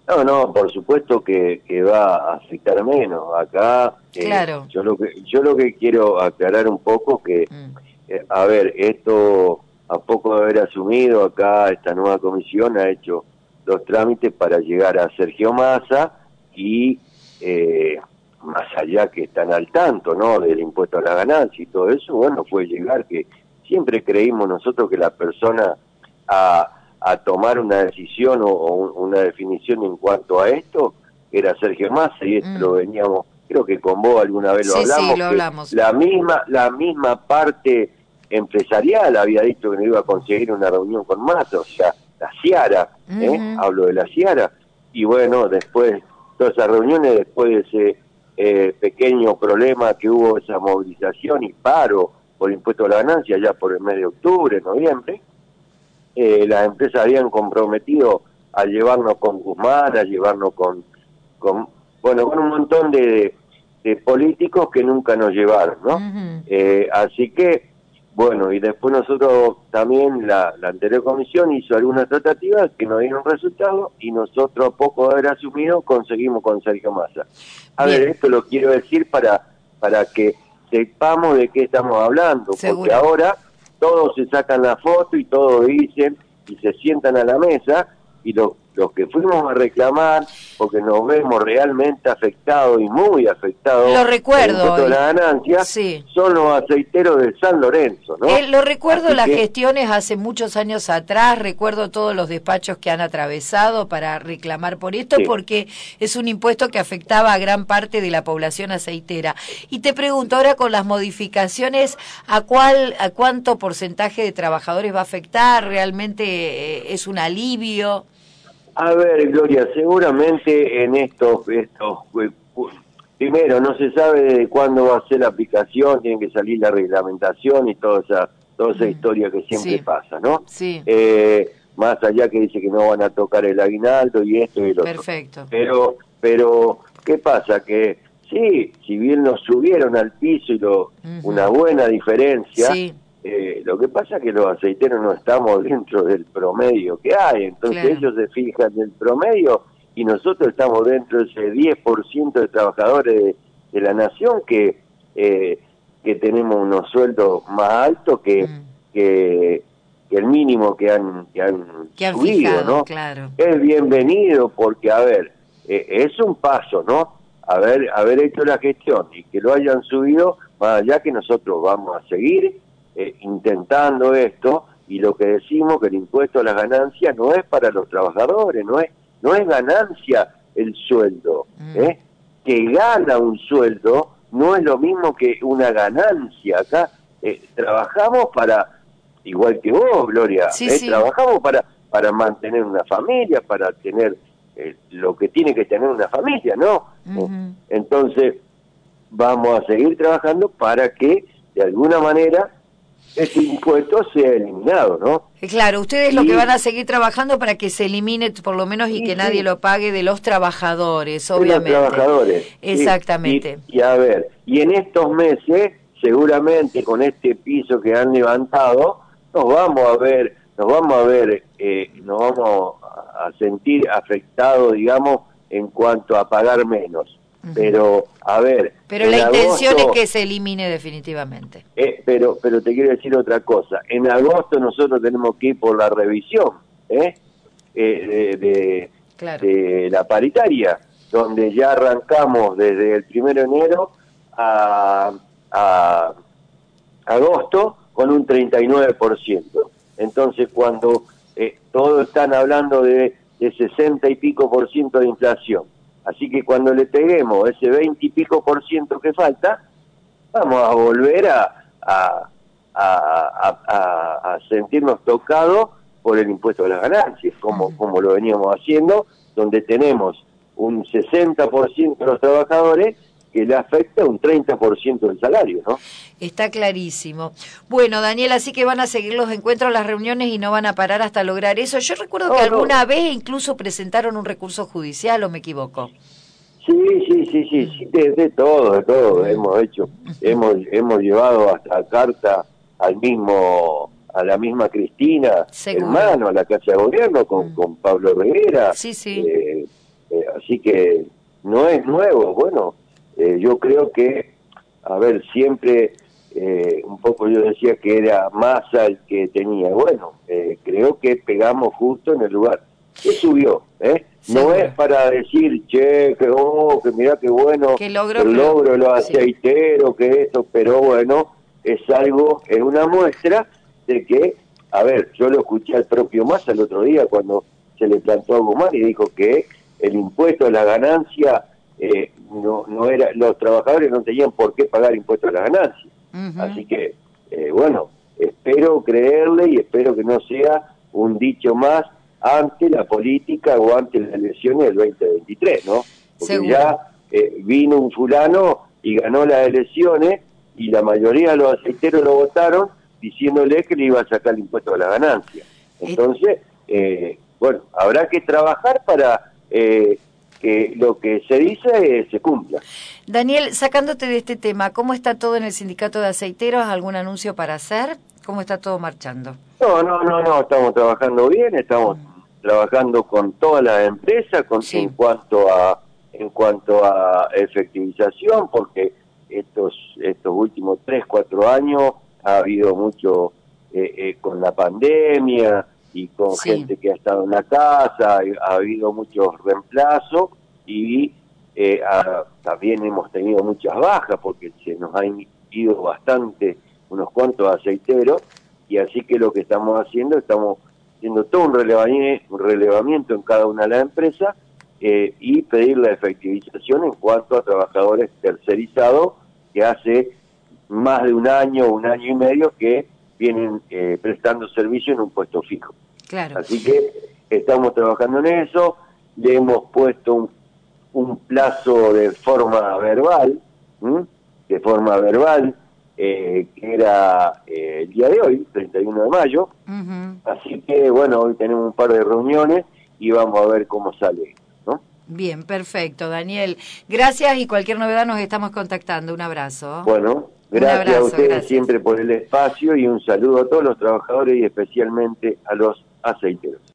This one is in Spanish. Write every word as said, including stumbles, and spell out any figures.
No, no, por supuesto que, que va a afectar menos. Acá, eh, Claro. yo lo que yo lo que quiero aclarar un poco que, Mm. eh, a ver, esto a poco de haber asumido acá esta nueva comisión ha hecho los trámites para llegar a Sergio Massa y eh, más allá que están al tanto, ¿no? Del impuesto a la ganancia y todo eso, bueno, fue llegar que siempre creímos nosotros que la persona a a tomar una decisión o, o una definición en cuanto a esto, era Sergio Massa, y esto Mm. lo veníamos, creo que con vos alguna vez lo Sí, sí, hablamos, lo que hablamos. la misma, la misma parte empresarial había dicho que no iba a conseguir una reunión con Massa, o sea, la Ciara, ¿eh? Ujú. Hablo de la Ciara, y bueno, después, todas esas reuniones, después de ese eh, pequeño problema que hubo, esa movilización y paro por impuesto a la ganancia, ya por el mes de octubre, noviembre, Eh, las empresas habían comprometido a llevarnos con Guzmán, a llevarnos con, con bueno, con un montón de, de políticos que nunca nos llevaron, ¿no? Ujú. Eh, así que, bueno, y después nosotros también, la, la anterior comisión hizo algunas tratativas que no dieron resultado y nosotros, a poco de haber asumido, conseguimos con Sergio Massa. A ver, Bien, esto lo quiero decir para, para que sepamos de qué estamos hablando, porque seguro. ahora todos se sacan la foto y todos dicen y se sientan a la mesa y lo, los que fuimos a reclamar porque nos vemos realmente afectados y muy afectados Lo por el recuerdo, impuesto de y- la ganancia sí. son los aceiteros de San Lorenzo, ¿no? Eh, lo recuerdo Así las que gestiones hace muchos años atrás, recuerdo todos los despachos que han atravesado para reclamar por esto, sí, porque es un impuesto que afectaba a gran parte de la población aceitera. Y te pregunto ahora con las modificaciones, ¿a cuál, a cuánto porcentaje de trabajadores va a afectar? ¿Realmente eh, es un alivio? a ver, Gloria, seguramente en estos, estos eh, pu- primero, no se sabe de cuándo va a ser la aplicación, tiene que salir la reglamentación y toda esa, toda esa Mm, historia que siempre sí, pasa, ¿no? sí, Eh, más allá que dice que no van a tocar el aguinaldo y esto y el otro. perfecto. Pero, pero, ¿qué pasa? Que sí, si bien nos subieron al piso y lo, una Ujú. buena diferencia, Sí, eh, lo que pasa es que los aceiteros no estamos dentro del promedio que hay, entonces claro. ellos se fijan en el promedio y nosotros estamos dentro de ese diez por ciento de trabajadores de, de la nación que, eh, que tenemos unos sueldos más altos que, Mm. que, que el mínimo que han, que han Que han subido, fijado, ¿no? claro. Es bienvenido porque, a ver, eh, es un paso, ¿no? Haber, haber hecho la gestión y que lo hayan subido, más allá que nosotros vamos a seguir eh, intentando esto, y lo que decimos que el impuesto a las ganancias no es para los trabajadores, no es, no es ganancia el sueldo, Mm. ¿eh? Que gana un sueldo no es lo mismo que una ganancia. Acá eh, trabajamos para, igual que vos, Gloria, Sí, ¿eh? sí. Trabajamos para, para mantener una familia, para tener eh, lo que tiene que tener una familia, ¿no? Eh, Ujú. entonces, vamos a seguir trabajando para que, de alguna manera, este impuesto sea eliminado, ¿no? Eh, Claro, ustedes lo que van Y, a seguir trabajando para que se elimine por lo menos y y que nadie sí, lo pague de los trabajadores, de los obviamente. trabajadores, sí. Y, Exactamente. y a ver, y en estos meses, seguramente con este piso que han levantado, nos vamos a ver, nos vamos a ver, eh, nos vamos a sentir afectados, digamos, en cuanto a pagar menos. Ujú. Pero, a ver, Pero en la intención es agosto, que se elimine definitivamente. eh, pero, pero te quiero decir otra cosa, en agosto nosotros tenemos que ir por la revisión, ¿eh? Eh, de, de, Claro. de la paritaria, donde ya arrancamos desde el primero de enero a, a agosto con un treinta y nueve por ciento. Entonces, cuando eh, todos están hablando de, de sesenta y pico por ciento de inflación, así que cuando le peguemos ese veinte y pico por ciento que falta, vamos a volver a, a, a, a, a sentirnos tocados por el impuesto de las ganancias, como, Ujú. como lo veníamos haciendo, donde tenemos un sesenta por ciento de los trabajadores que le afecta un treinta por ciento del salario, ¿no? Está clarísimo. Bueno, Daniel, así que van a seguir los encuentros, las reuniones y no van a parar hasta lograr eso. Yo recuerdo que No, no, alguna vez incluso presentaron un recurso judicial, ¿o me equivoco? sí, sí, sí, sí, sí, de, de todo, de todo Mm. hemos hecho, hemos hemos llevado hasta carta al mismo, a la misma Cristina, Seguro. hermano, a la Casa de Gobierno con, Mm. con Pablo Rivera, Sí, sí. eh, así que no es nuevo. Bueno, eh, yo creo que, a ver, siempre eh, un poco yo decía que era Massa el que tenía. Bueno, eh, creo que pegamos justo en el lugar. ¿Qué subió? ¿eh? No es para decir, che, que, oh, que mirá qué bueno, que logro, el pero, logro de los aceiteros, sí. que esto, pero bueno, es algo, es una muestra de que, a ver, yo lo escuché al propio Massa el otro día cuando se le plantó a Guzmán y dijo que el impuesto a la ganancia, eh, no, no era, los trabajadores no tenían por qué pagar impuesto a la ganancia. Uh-huh. Así que, eh, bueno, espero creerle y espero que no sea un dicho más ante la política o ante las elecciones del veinte veintitrés, ¿no? Porque ¿seguro? ya eh, vino un fulano y ganó las elecciones y la mayoría de los aceiteros lo votaron diciéndole que le iba a sacar el impuesto a la ganancia. Entonces, eh, bueno, habrá que trabajar para eh, que lo que se dice eh, se cumpla. Daniel, sacándote de este tema, ¿cómo está todo en el sindicato de aceiteros? ¿Algún anuncio para hacer? ¿Cómo está todo marchando? No, no, no, no, estamos trabajando bien, estamos mm. trabajando con todas las empresas con, sí. en cuanto a en cuanto a efectivización, porque estos estos últimos tres, cuatro años ha habido mucho eh, eh, con la pandemia y con sí. gente que ha estado en la casa, ha habido muchos reemplazos y eh, ha, también hemos tenido muchas bajas porque se nos han ido bastante, unos cuantos aceiteros, y así que lo que estamos haciendo, estamos haciendo todo un relevamiento, un relevamiento en cada una de las empresas eh, y pedir la efectivización en cuanto a trabajadores tercerizados que hace más de un año, un año y medio que vienen eh, prestando servicio en un puesto fijo. Claro. Así que estamos trabajando en eso, le hemos puesto un, un plazo de forma verbal, ¿m? de forma verbal, eh, que era eh, el día de hoy, treinta y uno de mayo, uh-huh. así que bueno, hoy tenemos un par de reuniones y vamos a ver cómo sale, ¿no? Bien, perfecto, Daniel. Gracias y cualquier novedad nos estamos contactando. Un abrazo. Bueno, gracias abrazo, a ustedes gracias. siempre por el espacio y un saludo a todos los trabajadores y especialmente a los aceiteros.